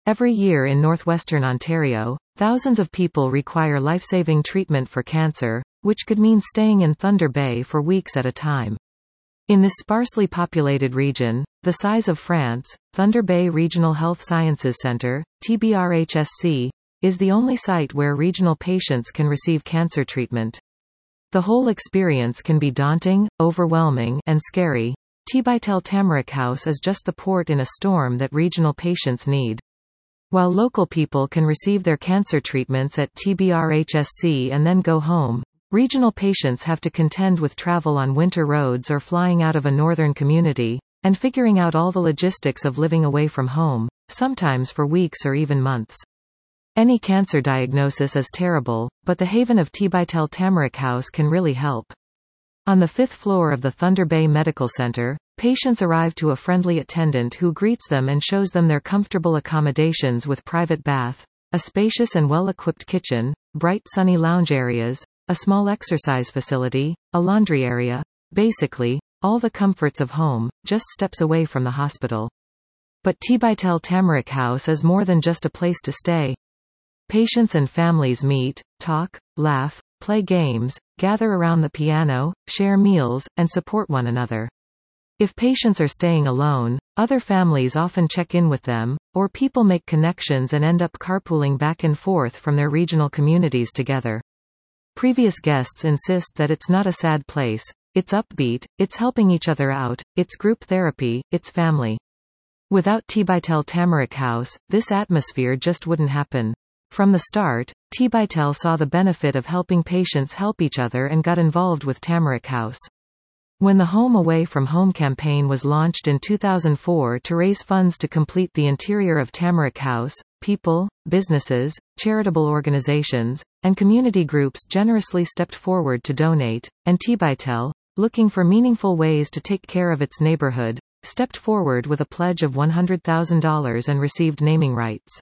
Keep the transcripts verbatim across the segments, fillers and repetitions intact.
Every year in northwestern Ontario, thousands of people require life-saving treatment for cancer, which could mean staying in Thunder Bay for weeks at a time. In this sparsely populated region, the size of France, Thunder Bay Regional Health Sciences Centre, T B R H S C, is the only site where regional patients can receive cancer treatment. The whole experience can be daunting, overwhelming, and scary. Tibytel Tamarack House is just the port in a storm that regional patients need. While local people can receive their cancer treatments at T B R H S C and then go home, regional patients have to contend with travel on winter roads or flying out of a northern community, and figuring out all the logistics of living away from home, sometimes for weeks or even months. Any cancer diagnosis is terrible, but the haven of Tibytel Tamarack House can really help. On the fifth floor of the Thunder Bay Medical Center, patients arrive to a friendly attendant who greets them and shows them their comfortable accommodations with private bath, a spacious and well-equipped kitchen, bright sunny lounge areas, a small exercise facility, a laundry area, basically, all the comforts of home, just steps away from the hospital. But Tibytel Tamarack House is more than just a place to stay. Patients and families meet, talk, laugh, play games, gather around the piano, share meals, and support one another. If patients are staying alone, other families often check in with them, or people make connections and end up carpooling back and forth from their regional communities together. Previous guests insist that it's not a sad place, it's upbeat, it's helping each other out, it's group therapy, it's family. Without Tibytel Tamarack House, this atmosphere just wouldn't happen. From the start, Tibytel saw the benefit of helping patients help each other and got involved with Tamarack House. When the Home Away from Home campaign was launched in two thousand four to raise funds to complete the interior of Tamarack House, people, businesses, charitable organizations, and community groups generously stepped forward to donate, and Tibytel, looking for meaningful ways to take care of its neighborhood, stepped forward with a pledge of one hundred thousand dollars and received naming rights.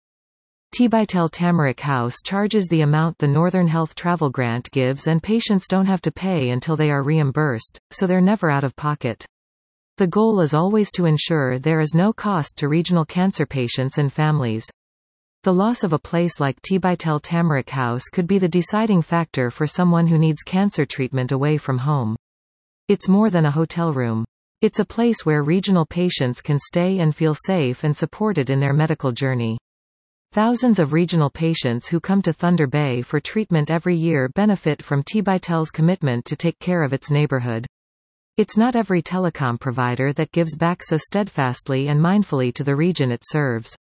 Tibytel Tamarack House charges the amount the Northern Health Travel Grant gives, and patients don't have to pay until they are reimbursed, so they're never out of pocket. The goal is always to ensure there is no cost to regional cancer patients and families. The loss of a place like Tibytel Tamarack House could be the deciding factor for someone who needs cancer treatment away from home. It's more than a hotel room. It's a place where regional patients can stay and feel safe and supported in their medical journey. Thousands of regional patients who come to Thunder Bay for treatment every year benefit from Tibytel's commitment to take care of its neighborhood. It's not every telecom provider that gives back so steadfastly and mindfully to the region it serves.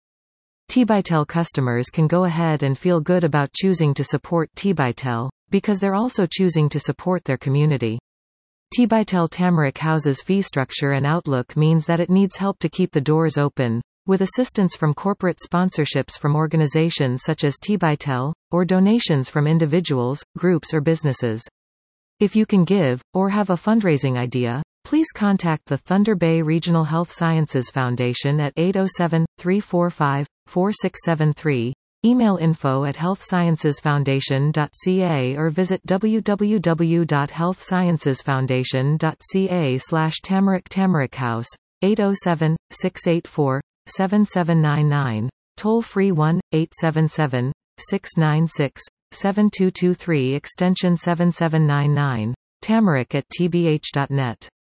Tibytel customers can go ahead and feel good about choosing to support Tibytel, because they're also choosing to support their community. Tibytel Tamarack House's fee structure and outlook means that it needs help to keep the doors open, with assistance from corporate sponsorships from organizations such as Tibytel, or donations from individuals, groups or businesses. If you can give, or have a fundraising idea, please contact the Thunder Bay Regional Health Sciences Foundation at eight oh seven, three four five, four six seven three, email info at health sciences foundation dot c a or visit w w w dot health sciences foundation dot c a slash Tamarack Tamarack House, eight oh seven, six eight four, seven seven nine nine, toll free one, eight seven seven, six nine six, seven two two three extension seven seven nine nine, tamarack at t b h dot net.